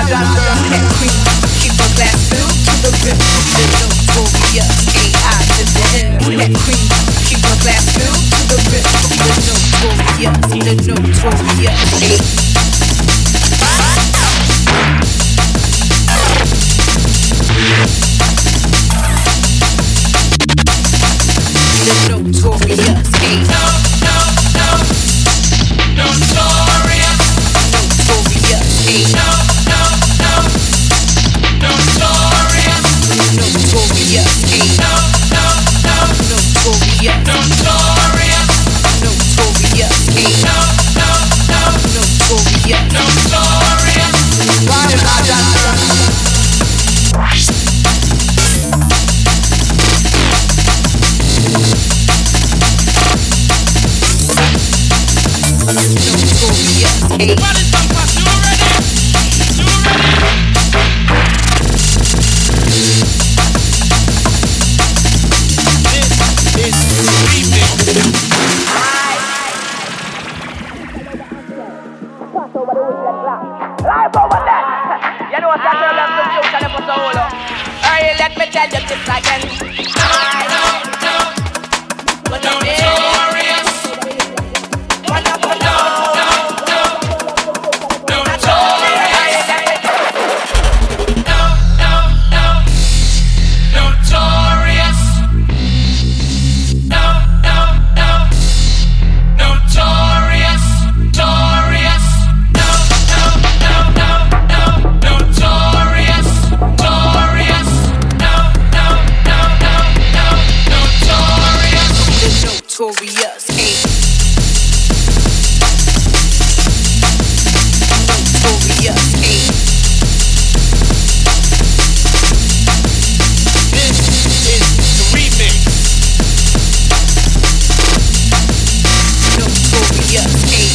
Keep a glass filled to the rim. The notorious AI to the end. That cream. Keep a glass filled to the rim. The notorious AI. The notorious A. Notorious. Notorious A. Notorious. Notorious A. Notorious. Notorious. Notorious A. Notorious. Notorious. Hey. What is up, boss? You ready? You ready? This is remix. Live over that. You know what I tell them to future them for so long. Hey, let me tell you this again. What you mean? Notorious, hey. Notorious, hey. This is the remix. Notorious, hey.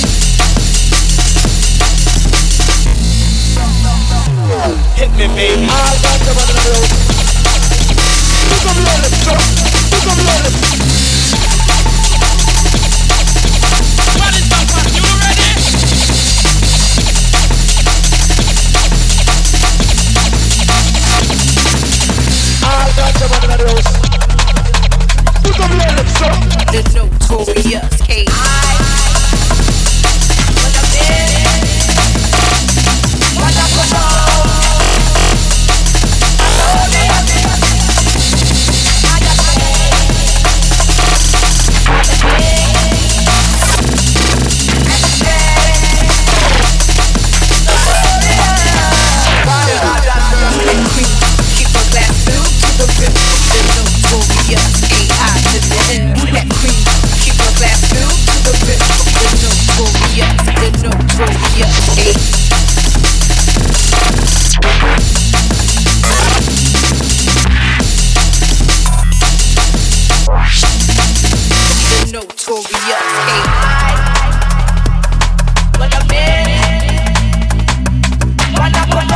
Hit me, baby. I got the one of those. You come on, let's go. You come on, let's go. The notorious A. What up there? What up, what up? Keep a glass filled to the rim. The notorious AI to the end. That cream. Keep a glass filled to the rim. The notorious A. The notorious A. What a minute. What up, what up?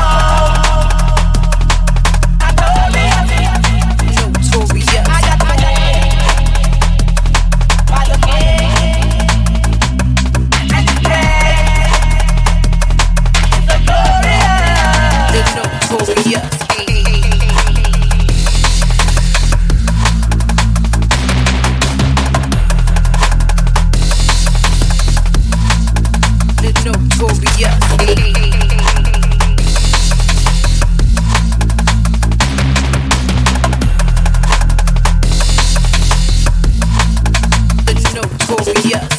The notorious